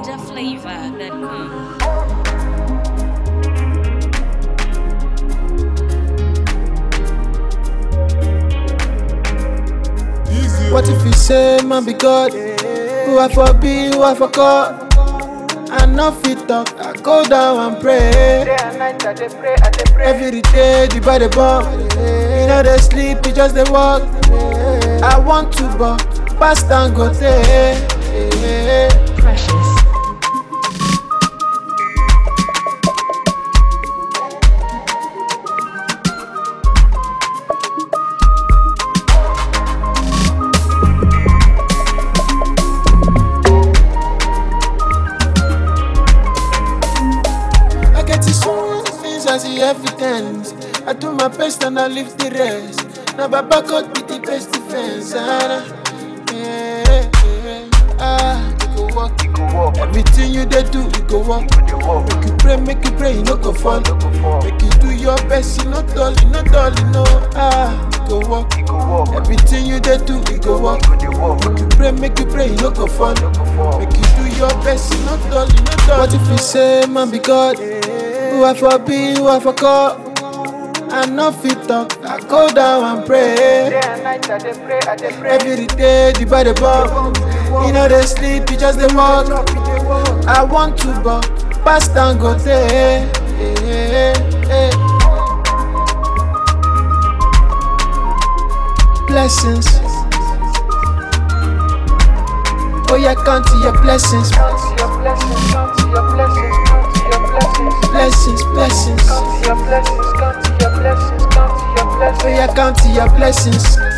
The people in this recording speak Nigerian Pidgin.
NinjaFlavor.com. What if you say, man be God? Who I for be, who I for call? I no fit talk, I go down and pray. Day and night I dey pray, I dey pray. Every day, the body bomb. You know they sleep, you just they walk. I want to but pass and go there. Precious. I get to so things I see evidence. I do my best and I leave the rest. Now Baba God be the best defense. You go walk. Everything you dey do, you go walk. Make you pray, you no go fall. Make you do your best, you no dull, you no dull, you know. You go walk. Everything you dey do, you go walk. Make you pray, you no go fall. Make you do your best, you no dull, you no dull. What if you say, man be God? Who I for be, who I for call? I no fit talk, I go down and pray. Day and night I dey pray, I dey pray. Every day, the body bomb. You know they sleep, you just they walk. I want to but pass and go there. Blessings. Oh yeah, count your blessings. Count your blessings, count your blessings, count your blessings. Blessings. Count your blessings, count your blessings, count your blessings. Oh yeah, count your blessings.